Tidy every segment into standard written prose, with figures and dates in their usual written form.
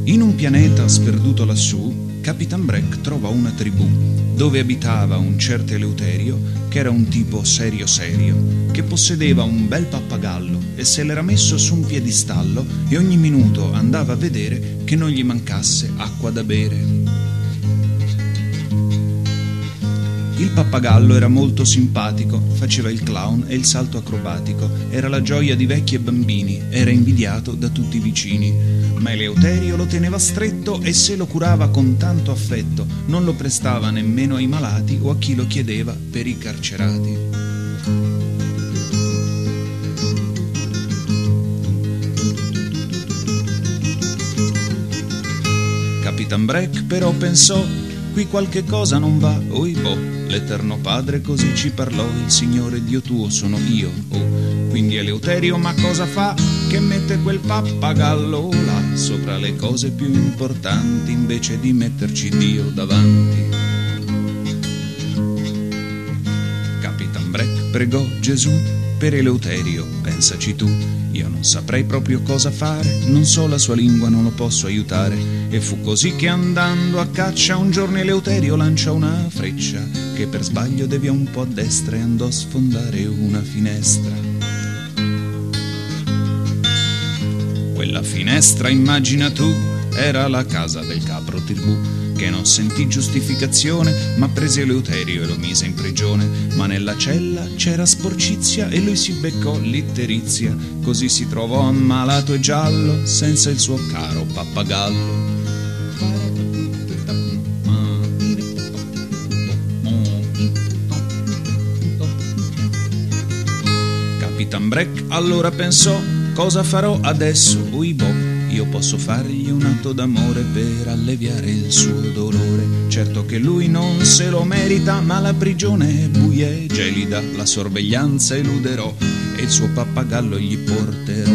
In un pianeta sperduto lassù, Capitan Breck trova una tribù dove abitava un certo Eleuterio, che era un tipo serio serio, che possedeva un bel pappagallo e se l'era messo su un piedistallo e ogni minuto andava a vedere che non gli mancasse acqua da bere. Il pappagallo era molto simpatico, faceva il clown e il salto acrobatico, era la gioia di vecchi e bambini, era invidiato da tutti i vicini. Ma Eleuterio lo teneva stretto e se lo curava con tanto affetto, non lo prestava nemmeno ai malati o a chi lo chiedeva per i carcerati. Capitan Breck però pensò: qui qualche cosa non va, oibò. L'Eterno Padre così ci parlò: il Signore Dio tuo sono io, oh. Quindi Eleuterio ma cosa fa? Che mette quel pappagallo là sopra le cose più importanti, invece di metterci Dio davanti. Capitan Breck pregò Gesù: per Eleuterio pensaci tu, io non saprei proprio cosa fare, non so la sua lingua, non lo posso aiutare. E fu così che andando a caccia un giorno Eleuterio lanciò una freccia che per sbaglio deviò un po' a destra e andò a sfondare una finestra. Quella finestra, immagina tu, era la casa del capro tribù, che non sentì giustificazione, ma prese Eleuterio e lo mise in prigione. Ma nella cella c'era sporcizia e lui si beccò l'itterizia, così si trovò ammalato e giallo, senza il suo caro pappagallo. Capitan Breck allora pensò: cosa farò adesso? Uibò, io posso fargli un atto d'amore per alleviare il suo dolore. Certo che lui non se lo merita, ma la prigione è buia e gelida, la sorveglianza eluderò e il suo pappagallo gli porterò.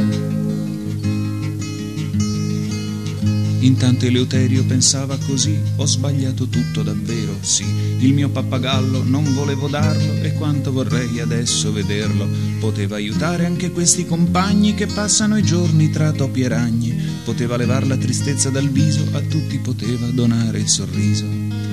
Intanto Eleuterio pensava così: ho sbagliato tutto davvero, sì, il mio pappagallo non volevo darlo e quanto vorrei adesso vederlo. Poteva aiutare anche questi compagni che passano i giorni tra topi e ragni, poteva levar la tristezza dal viso, a tutti poteva donare il sorriso.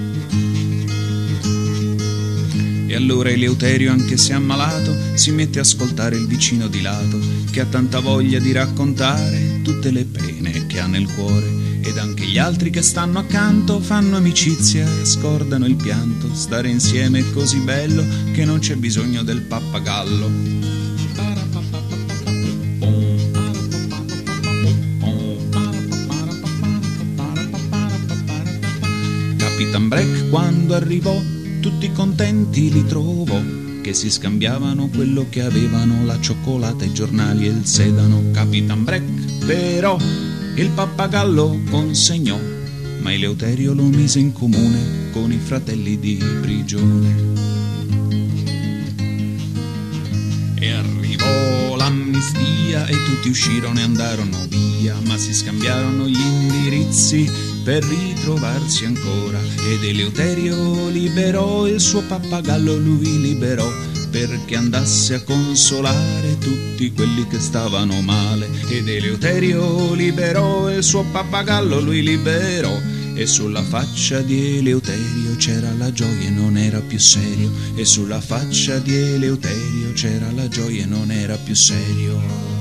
E allora Eleuterio, anche se ammalato, si mette a ascoltare il vicino di lato, che ha tanta voglia di raccontare tutte le pene che ha nel cuore. Ed anche gli altri che stanno accanto fanno amicizia e scordano il pianto. Stare insieme è così bello che non c'è bisogno del pappagallo. Capitan Breck quando arrivò, tutti contenti li trovò, che si scambiavano quello che avevano, la cioccolata, i giornali e il sedano. Capitan Breck però il pappagallo consegnò, ma Eleuterio lo mise in comune con i fratelli di prigione. E arrivò l'amnistia e tutti uscirono e andarono via, ma si scambiarono gli indirizzi per ritrovarsi ancora. Ed Eleuterio liberò il suo pappagallo, lui liberò, perché andasse a consolare tutti quelli che stavano male. Ed Eleuterio liberò il suo pappagallo, lui liberò, e sulla faccia di Eleuterio c'era la gioia e non era più serio. E sulla faccia di Eleuterio c'era la gioia e non era più serio.